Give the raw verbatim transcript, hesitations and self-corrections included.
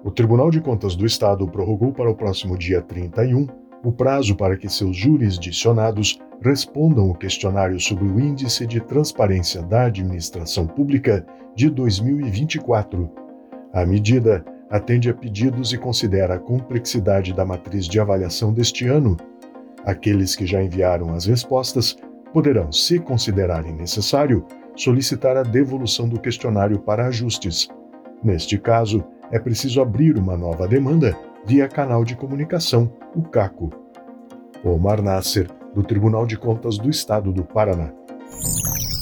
O Tribunal de Contas do Estado prorrogou para o próximo dia trinta e um o prazo para que seus jurisdicionados respondam o questionário sobre o Índice de Transparência da Administração Pública de dois mil e vinte e quatro. A medida atende a pedidos e considera a complexidade da matriz de avaliação deste ano. Aqueles que já enviaram as respostas poderão, se considerarem necessário, solicitar a devolução do questionário para ajustes. Neste caso, é preciso abrir uma nova demanda via canal de comunicação, o CACO. Omar Nasser, do Tribunal de Contas do Estado do Paraná.